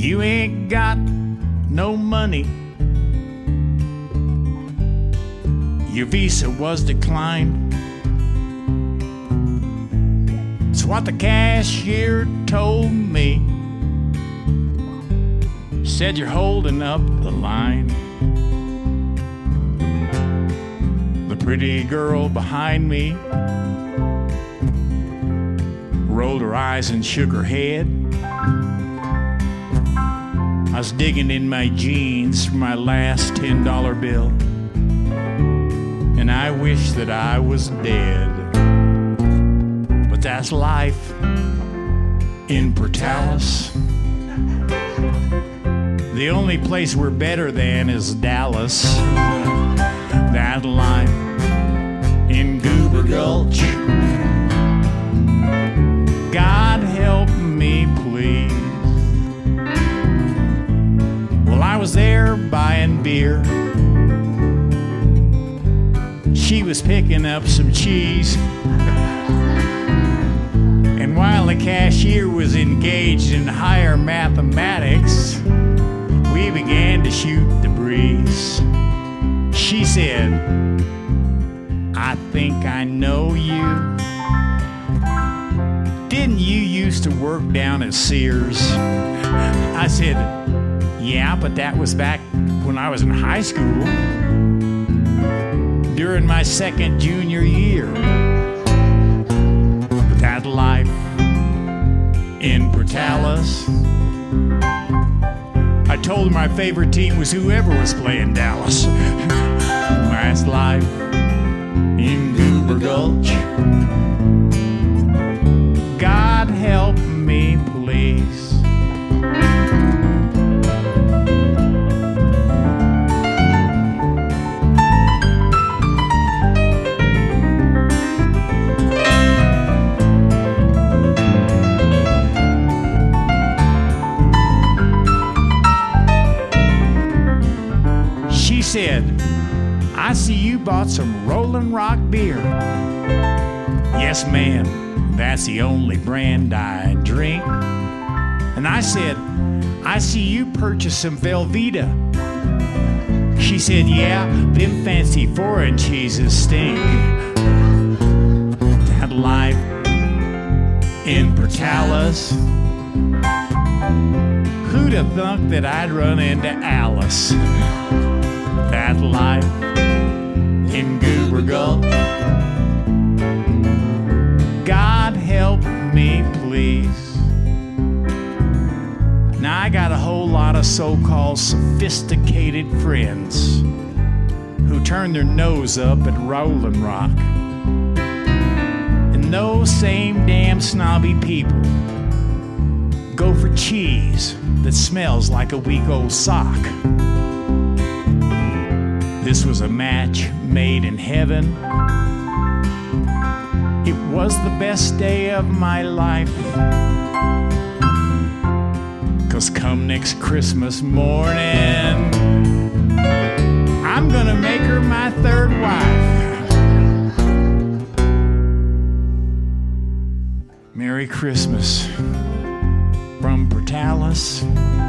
You ain't got no money. Your visa was declined. It's what the cashier told me. Said you're holding up the line. The pretty girl behind me rolled her eyes and shook her head. I was digging in my jeans for my last $10 bill, and I wish that I was dead. But that's life in Portales. The only place we're better than is Dallas. That life in Goober Gulch. God help me, please. Well, I was there buying beer. She was picking up some cheese. And while the cashier was engaged in higher mathematics, we began to shoot the breeze. She said, I think I know you. Didn't you used to work down at Sears? I said, yeah, but that was back when I was in high school, during my second junior year. But that life in Portales. I told her my favorite team was whoever was playing Dallas. Last life in Goober Gulch. God help me, please. She said, I see you bought some Rolling Rock beer. Yes, ma'am, that's the only brand I drink. And I said, I see you purchased some Velveeta. She said, yeah, them fancy foreign cheeses stink. That life in Portales. Who'd have thunk that I'd run into Alice? That life in Goober Gulch. God help me, please. Now I got a whole lot of so-called sophisticated friends who turn their nose up at Rolling Rock. And those same damn snobby people go for cheese that smells like a week-old sock. This was a match made in heaven. It was the best day of my life. 'Cause come next Christmas morning, I'm gonna make her my third wife. Merry Christmas from Portales.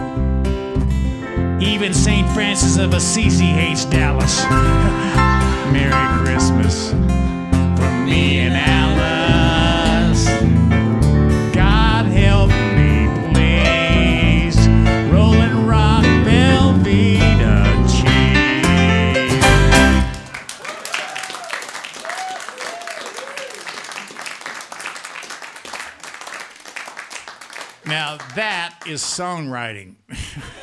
Even St. Francis of Assisi hates Dallas. Merry Christmas from me and Alice. God help me, please. Rolling Rock, Velveeta cheese. Now that is songwriting.